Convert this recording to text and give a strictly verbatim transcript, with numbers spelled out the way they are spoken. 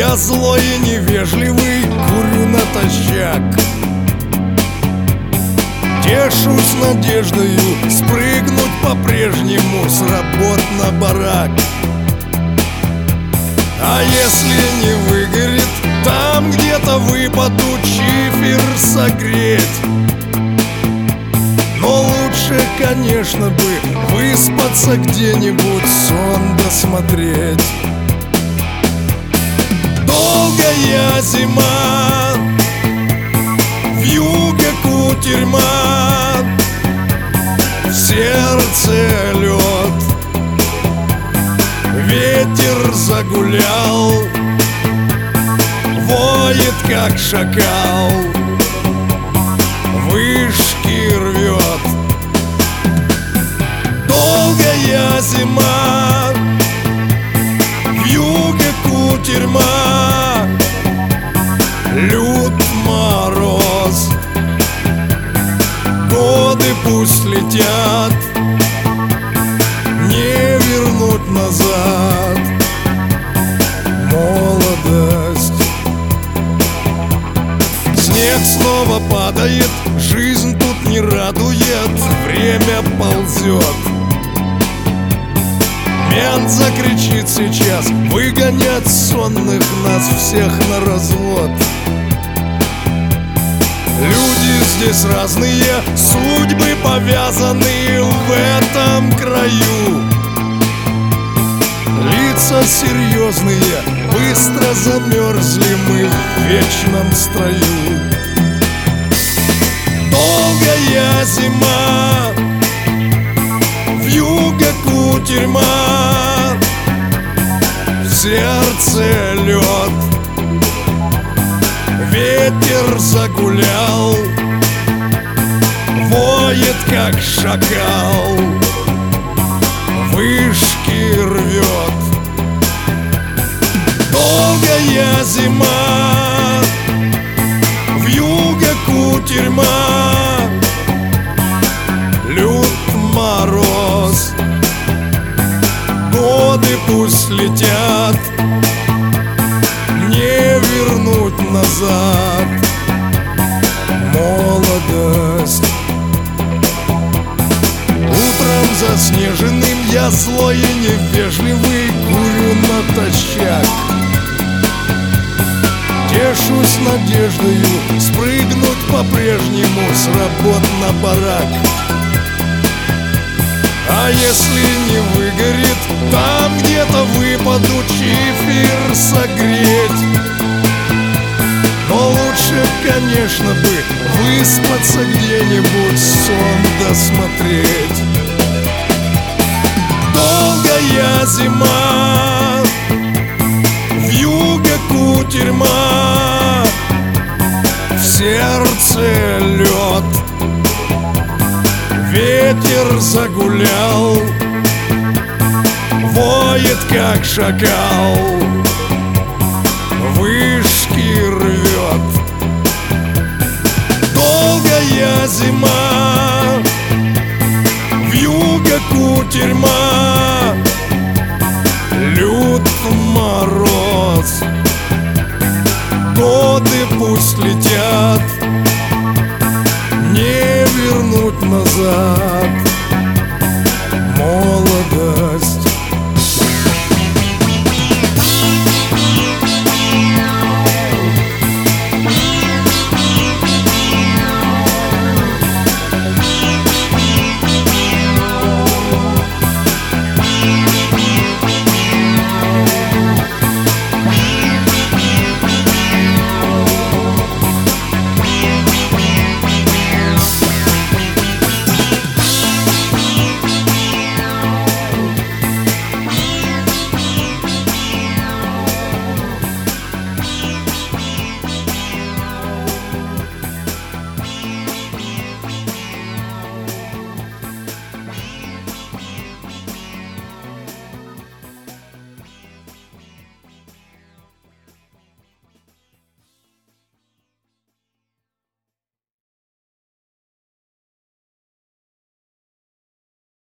Я злой и невежливый, курю натощак. Тешусь надеждою спрыгнуть по-прежнему с работ на барак. А если не выгорит, там где-то выпаду чифер согреть. Но лучше, конечно бы, выспаться где-нибудь, сон досмотреть. Долгая зима, вьюга кутерьма, в сердце лед. Ветер загулял, воет как шакал, вышки рвет. Долгая зима, вьюга кутерьма, лют мороз. Годы пусть летят, не вернуть назад молодость. Снег снова падает, жизнь тут не радует, время ползет. Мент закричит сейчас, выгонять сонных нас всех на развод. Люди здесь разные, судьбы повязаны в этом краю. Лица серьезные, быстро замерзли мы в вечном строю. Долгая зима, вьюга кутерьма, в сердце лед. Ветер загулял, воет как шакал, вышки рвет. Долгая зима, вьюга кутерьма, лют мороз. Годы пусть летят, не вернуть назад молодость. Утром заснеженным я злой и невежливый, курю натощак. Тешусь надеждою спрыгнуть по-прежнему с работ на барак. А если не выгорит, там где-то выпаду чифер согреть. Но лучше, конечно бы, выспаться где-нибудь, сон досмотреть. Долгая зима, вьюга кутерьма, в сердце лед. Ветер загулял, воет как шакал, вышки рвет. Долгая зима, вьюга кутерьма, лют мороз. Годы пусть летят, не вернуть назад